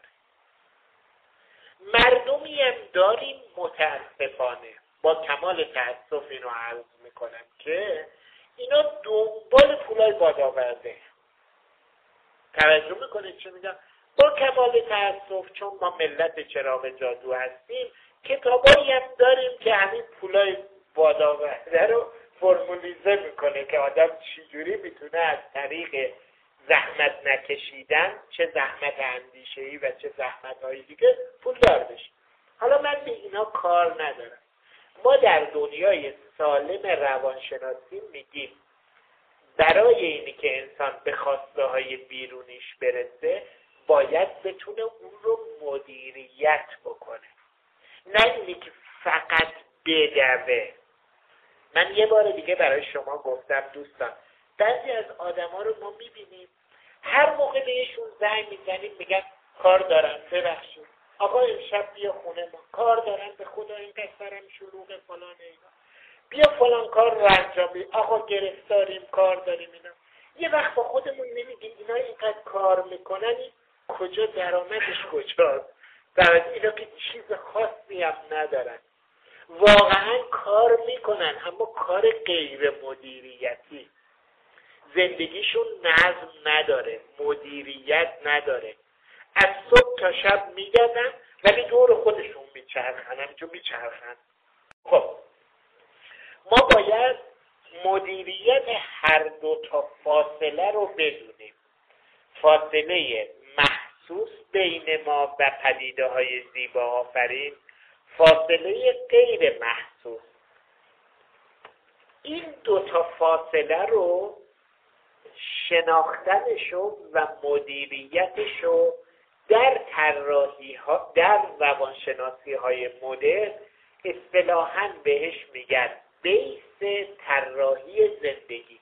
مردمی هم داریم متاسفانه، با کمال تأسف اینو عرض میکنم که اینا دنبال پولای بادآورده. توجه میکنید چه میگم؟ با کمال تأسف، چون ما ملت چراغ جادو هستیم، کتابایی هم داریم که همین پولای بادآورده رو فرمولیزه میکنه که آدم چجوری میتونه از طریق زحمت نکشیدن، چه زحمت اندیشه‌ای و چه زحمت‌های دیگه، پولدار بشه. حالا من به اینا کار ندارم. ما در دنیای سالم روانشناسی میگیم برای اینی که انسان به خواسته‌های بیرونیش برسه باید بتونه اون رو مدیریت بکنه، نه اینی که فقط بدوه. من یه بار دیگه برای شما گفتم دوستان، بعضی از آدما رو ما میبینیم هر موقع بهشون زنگ میزنیم میگن کار دارم، ببخشید آقا امشب بیا خونه ما، کار دارم به خدا این سرم شلوغه فلان اینا، بیا فلان کار رو انجام، آقا گرفتاریم کار داریم اینا. یه وقت با خودمون نمیگیم اینا اینقدر کار میکنن، این کجا درآمدش کجاست؟ در اینا که چیز خاصی هم ندارن، واقعا کار میکنن اما کار غیر مدیریتی. زندگیشون نظم نداره، مدیریت نداره، از صبح تا شب میگردن ولی دور خودشون میچرخن، همینجور میچرخن. خب ما باید مدیریت هر دو تا فاصله رو بدونیم، فاصله محسوس بین ما و پدیده های زیبا آفرین، فاصله غیر محسوس. این دو تا فاصله رو شناختنشو و مدیریتشو در طراحی ها، در روانشناسی های مدرن اصطلاحاً بهش میگن بیس طراحی زندگی.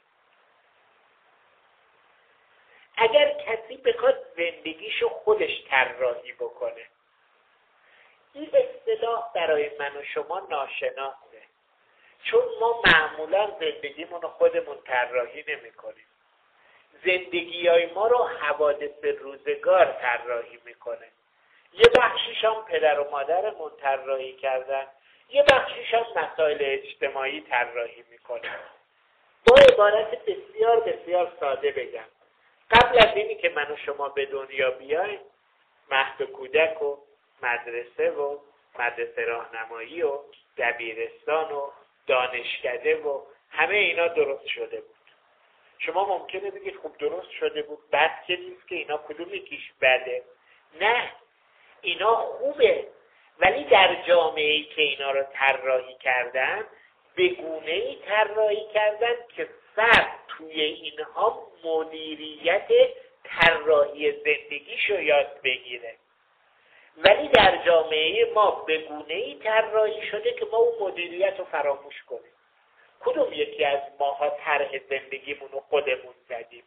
اگر کسی بخواد زندگیشو خودش طراحی بکنه، این اصطلاح برای من و شما ناشناسه، چون ما معمولا زندگیمون رو خودمون طراحی نمی کنیم. زندگی های ما رو حوادث روزگار طراحی میکنه. یه بخشیش هم پدر و مادرمون طراحی کردن، یه بخشیش هم مسائل اجتماعی طراحی میکنه. با عبارت بسیار بسیار ساده بگم، قبل از اینی که من و شما به دنیا بیایم، مهد و کودک و مدرسه و مدرسه راهنمایی و دبیرستان و دانشکده و همه اینا درست شده بود. شما ممکنه بگید خب درست شده بود، بد که نیست که، اینا کدوم یکیش بده؟ نه، اینا خوبه، ولی در جامعه‌ای که اینا رو طراحی کردن به گونه‌ای طراحی کردن که فرد توی اینها مدیریت طراحی زندگیشو یاد بگیره. ولی در جامعه ما به گونه‌ای طراحی شده که ما اون مدیریت رو فراموش کنیم. کدوم یکی از ماها طرح زندگیمون رو خودمون زدیم؟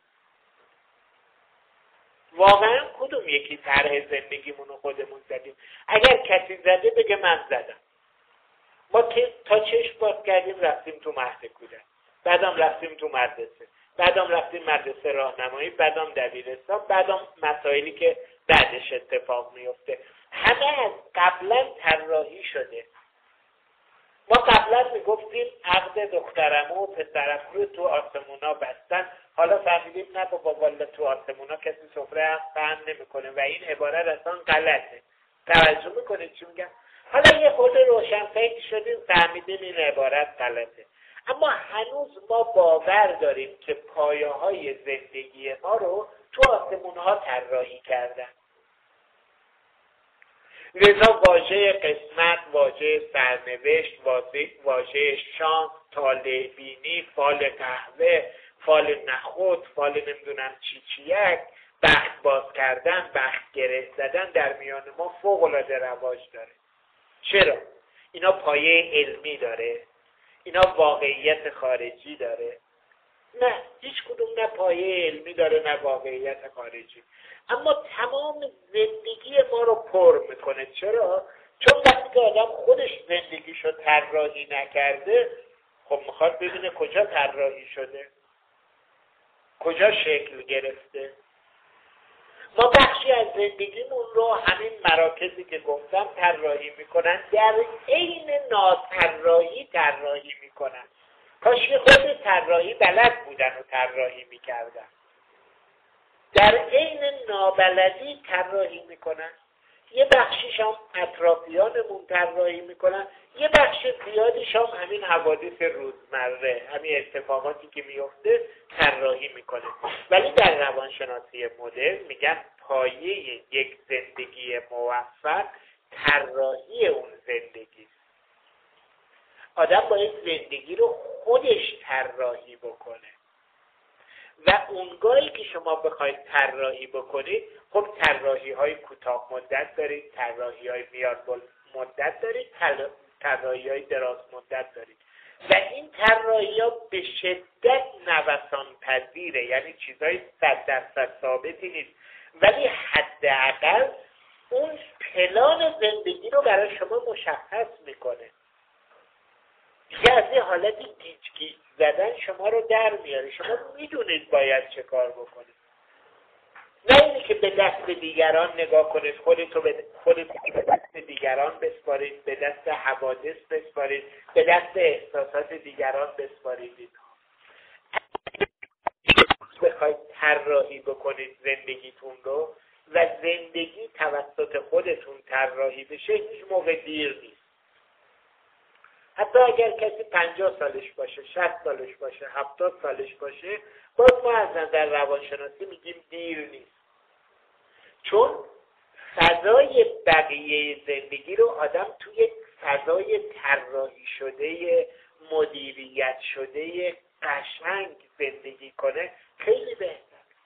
واقعا کدوم یکی طرح زندگیمون رو خودمون زدیم؟ اگر کسی زده بگه من زدم. ما که تا چشم باز کردیم رفتیم تو مهد کودک. بعدم رفتیم تو مدرسه، بعدم رفتیم مدرسه راهنمایی، بعدم دبیرستان، بعدم مسائلی که بعدش اتفاق میفته. همه از قبلا طراحی شده. ما قبلا میگفتیم عقد دخترمو و پسرمو رو تو آسمونا بستن، حالا فهمیدیم نه بابا والا تو آسمونا کسی سفره هم فهم نمیکنه و این عبارت اصلا غلطه. توجه میکنید چی میگم؟ حالا یه خود روشنفکر شدیم فهمیدیم این عبارت غلطه، اما هنوز ما باور داریم که پایه های زندگی ما رو تو آسمونها طراحی کردن. لذا واژه قسمت، واژه سرنوشت، واژه شانس، طالع بینی، فال قهوه، فال نخود، فال نمیدونم چی چیک، بخت باز کردن، بخت گره زدن در میان ما فوق العاده رواج داره. چرا؟ اینا پایه علمی داره؟ اینا واقعیت خارجی داره؟ نه، هیچ کدوم نه پایه علمی داره نه واقعیت خارجی، اما تمام زندگی ما رو پر میکنه. چرا؟ چون وقتی که آدم خودش زندگیشو طراحی نکرده، خب میخواد ببینه کجا طراحی شده، کجا شکل گرفته. ما بخشی از زندگیمون رو همین مراکزی که گفتم طراحی میکنن، در عین ناطراحی طراحی میکنن. کاش که خود طراحی بلد بودن و طراحی میکردن. در عین نابلدی طراحی میکنن. یه بخشیش هم اطرافیانمون طراحی میکنن، یه بخش زیادیش هم همین حوادث روزمره، همین اتفاقاتی که میفته طراحی میکنه. ولی در روانشناسی مدرن میگن پایه یک زندگی موفق طراحی اون زندگی. آدم باید زندگی رو خودش طراحی بکنه و اونگاهی که شما بخواید طراحی بکنید، خب طراحی های کوتاه مدت دارید، طراحی های میان مدت دارید، طراحی های دراز مدت دارید و این طراحی ها به شدت نوسان پذیره، یعنی چیزای صد درصد ثابتی نیست، ولی حداقل اون پلان زندگی رو برای شما مشخص میکنه. یه از این حالتی گیج گیج زدن شما رو در میاره. شما میدونید باید چه کار بکنید، نه اینی که به دست دیگران نگاه کنید، خودتو به خودتو به دست دیگران بسپارید، به دست حوادث بسپارید، به دست احساسات دیگران بسپارید. بخواید طراحی بکنید زندگیتون رو و زندگی توسط خودتون طراحی بشه، هیچ موقع دیر نیست. حتی اگر کسی پنجاه سالش باشه، شصت سالش باشه، هفتاد سالش باشه، باز ما از نظر روانشناسی میگیم دیر نیست. چون فضای بقیه زندگی رو آدم توی فضای طراحی شده، مدیریت شده، قشنگ زندگی کنه خیلی بهتر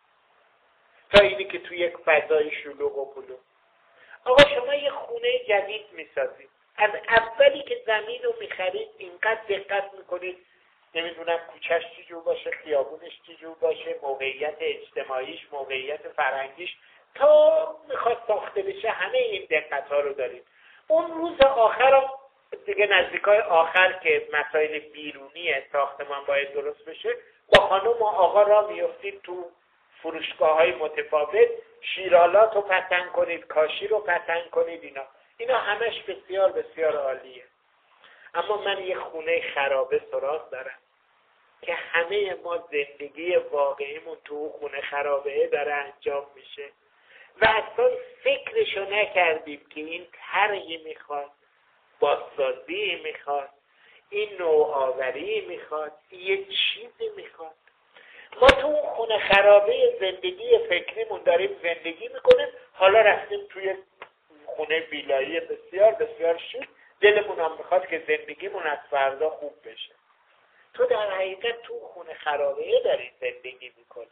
تا اینی که توی یک فضای شلوغ و پلوغ. آقا شما یه خونه جدید میسازید، از اولی که زمین رو میخرید اینقدر دقت میکنید نمیدونم کوچهش چی جور باشه، خیابونش چی جور باشه، موقعیت اجتماعیش، موقعیت فرهنگیش، تا میخواد ساخته بشه همه این دقت ها رو دارید. اون روز آخر هم دیگه نزدیکای آخر که مسائل بیرونی ساختمان باید درست بشه، با خانم و آقا را میفتید تو فروشگاه های متفاوت، شیرالات رو پتن کنید، کاشی رو پتن کنید. اینا اینا همش بسیار بسیار عالیه. اما من یه خونه خرابه سراغ دارم که همه ما زندگی واقعیمون تو خونه خرابه داره انجام میشه و اصلا فکرشو نکردیم که این طرحی میخواد، بازسازی میخواد، این نوآوری میخواد، یه چیزی میخواد. ما تو اون خونه خرابه زندگی فکریمون داریم زندگی میکنیم، حالا رفتیم توی خونه ویلایی بسیار بسیار شیک، دلمون هم میخواد که زندگیمون از فردا خوب بشه. تو در حقیقت تو خونه خرابه داری زندگی میکنی.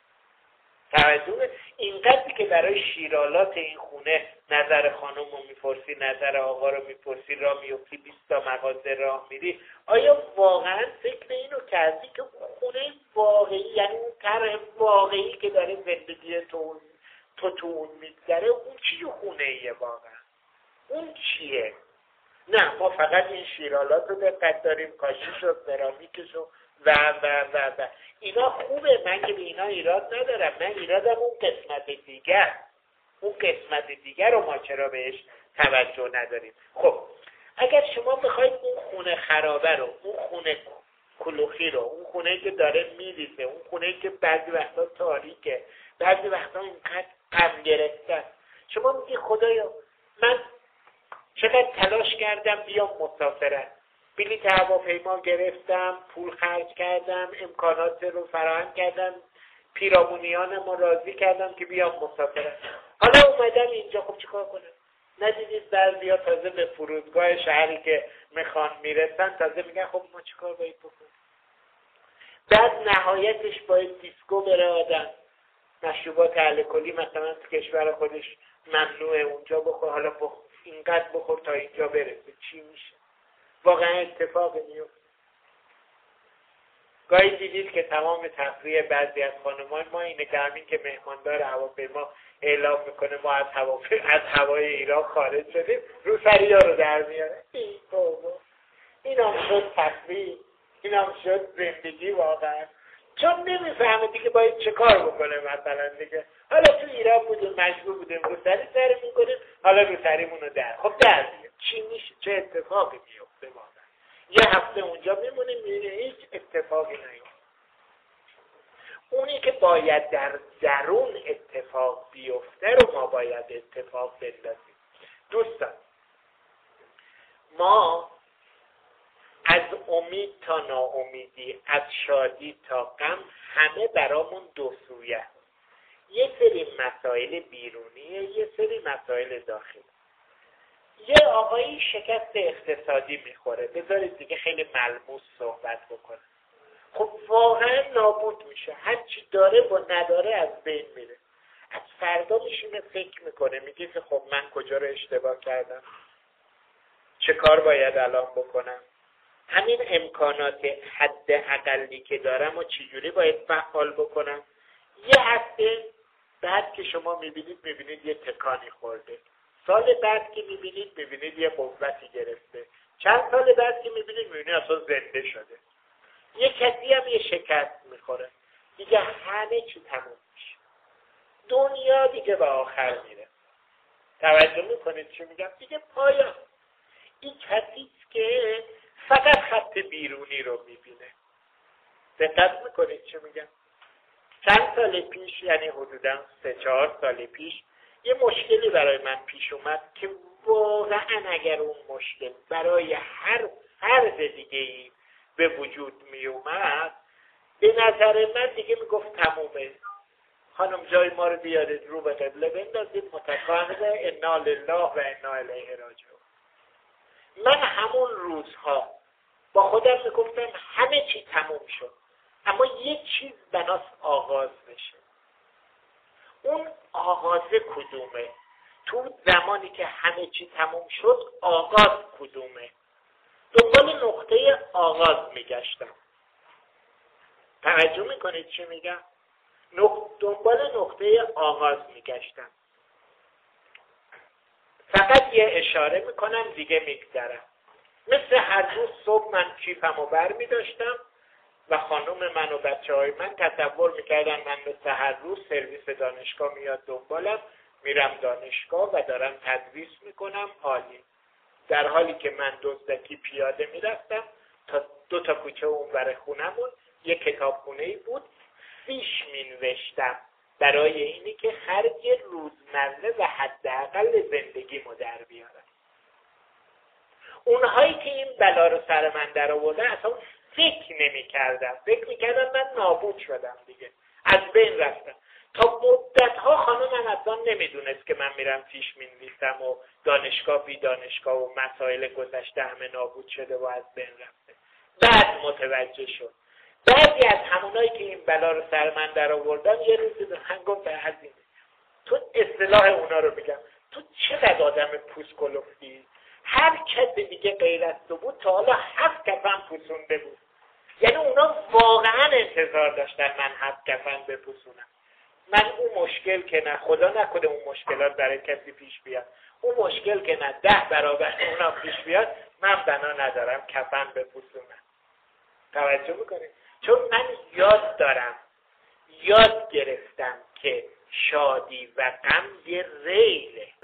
توجه، اینقدری که برای شیرالات این خونه نظر خانم رو میپرسی، نظر آقا رو میپرسی، راه میفتی بیست تا مغازه راه میری، آیا واقعا فکر اینو کردی که خونه واقعی، یعنی اون طرح واقعی که داره زندگی تو تو تو اون میگذره، اون چی خونه ایه واقعا؟ اون چیه؟ نه، ما فقط این شیرالات رو دقت داریم، کاشیش و سرامیکش و و و و و اینا خوبه، من که به اینا ایراد ندارم، من ایرادم اون قسمت دیگر، اون قسمت دیگر رو ما چرا بهش توجه نداریم. خب اگر شما بخواید اون خونه خرابه رو، اون خونه کلوخی رو، اون خونه که داره میریزه، اون خونه که بعضی وقتا تاریکه، بعضی وقتا اینقدر غم گرفته، شما میگی خدایا من چقدر تلاش کردم بیام مسافرت، بلیط هواپیما گرفتم، پول خرج کردم، امکانات رو فراهم کردم، پیرامونیانم رو راضی کردم که بیام مسافرت، حالا اومدم اینجا، خب چیکار کنم؟ ندیدید بعضیا تازه به فرودگاه شهری که میخوان میرسن تازه میگن خب ما چیکار باید بکنیم؟ بعد نهایتش باید دیسکو بره آدم، مشروبات الکلی مثلا تو کشور خودش ممنوعه، اونجا بخور، حالا بخور اینقدر بخور تا اینجا برسه، چی میشه؟ واقعا اتفاق میفته. گاهی دیدید که تمام تفریح بعضی از خانمان ما اینه که همین که مهماندار هواپیما اعلام میکنه ما از هوا از هوای ایران خارج شدیم، روسری‌ها رو در میاره. این بابا این هم شد تفریح، این هم شد زندگی واقعا، چون نمیفهمه دیگه باید چه کار بکنه. مثلا دیگه حالا تو ایران بودیم مجبور بودیم روسری سر میکنیم، حالا روسریمون رو در خب در میاره، چی میشه؟ چه اتفاقی میفته واقعا؟ یه هفته اونجا میمونیم میبینه هیچ اتفاقی نیفته. اونی که باید در درون اتفاق بیفته رو ما باید اتفاق بندازیم. دوستان ما از امید تا ناامیدی، از شادی تا غم، همه برامون دو سویه. یه سری مسائل بیرونیه، یه سری مسائل داخلی. یه آقایی شکست اقتصادی میخوره، بذارید دیگه خیلی ملموس صحبت بکنه، خب واقعا نابود میشه، هر چی داره با نداره از بین میره. از فردا میشینه فکر میکنه، میگه که خب من کجا رو اشتباه کردم، چه کار باید الان بکنم، همین امکانات حد اقلی که دارم و چجوری باید فعال بکنم. یه هفته بعد که شما میبینید میبینید یه تکانی خورده، سال بعد که میبینید میبینید یه قوتی گرفته، چند سال بعد که میبینید میبینید اصلا زنده شده. یه کسی هم یه شکست میخوره، دیگه همه چی تموم میشه، دنیا دیگه به آخر میره. توجه میکنید چی میگم؟ دیگه پایان. این کسیست که فقط خط بیرونی رو میبینه. دقت میکنید چی میگم؟ چند سال پیش، یعنی حدودا سه چهار سال پیش، یه مشکلی برای من پیش اومد که واقعا اگر اون مشکل برای هر فرد دیگه‌ای به وجود می اومد، به نظر من دیگه میگفت تمومه، خانم جای ما رو بیارید رو به قبله بندازید، متقابل انا لله و انا الیه راجعون. من همون روزها با خودم میگفتم همه چی تموم شد، اما یک چیز بناس آغاز بشه. اون آغاز کدومه؟ تو زمانی که همه چی تموم شد آغاز کدومه؟ دنبال نقطه آغاز میگشتم. توجه میکنید چی میگم؟ دنبال نقطه آغاز میگشتم. فقط یه اشاره میکنم دیگه میگذرم. مثل هر روز صبح من کیفمو بر میداشتم و خانم من و بچه های من تصور میکردن من مثل هر روز سرویس دانشگاه میاد دنبالم، میرم دانشگاه و دارم تدریس میکنم، عالی. در حالی که من دزدکی پیاده میرفتم تا دو تا کوچه اونور خونمون یه کتابخونه‌ای بود، فیش مینوشتم برای اینی که خرج روزمره و حداقل زندگیمو در بیارم. اونهایی که این بلا رو سر من در آوردن اصلا فکر نمی کردم، فکر می کردم من نابود شدم دیگه، از بین رفتم. تا مدت ها خانمم اصلا نمیدونست که من میرم فیش مینویسم و دانشگاه بی دانشگاه و مسائل گذشته همه نابود شده و از بین رفته. بعد متوجه شد. بعضی از همونایی که این بلا رو سر من در آوردن یه روزی به من گفت به هزینه، تو اصطلاح اونا رو میگم، تو چقدر آدم پوست کلفتی، هر کس دیگه غیر از تو بود تا حالا هفت کفن پوسونده بود. یعنی اونا واقعا انتظار داشتن من هفت کفن بپوسونم. من اون مشکل که نه، خدا نکنه اون مشکلات برای کسی پیش بیاد، اون مشکل که نه ده برابر اونا پیش بیاد، من بنا ندارم کفن بپوسونم. توجه میکنید؟ چون من یاد دارم، یاد گرفتم که شادی و غم یه ریله.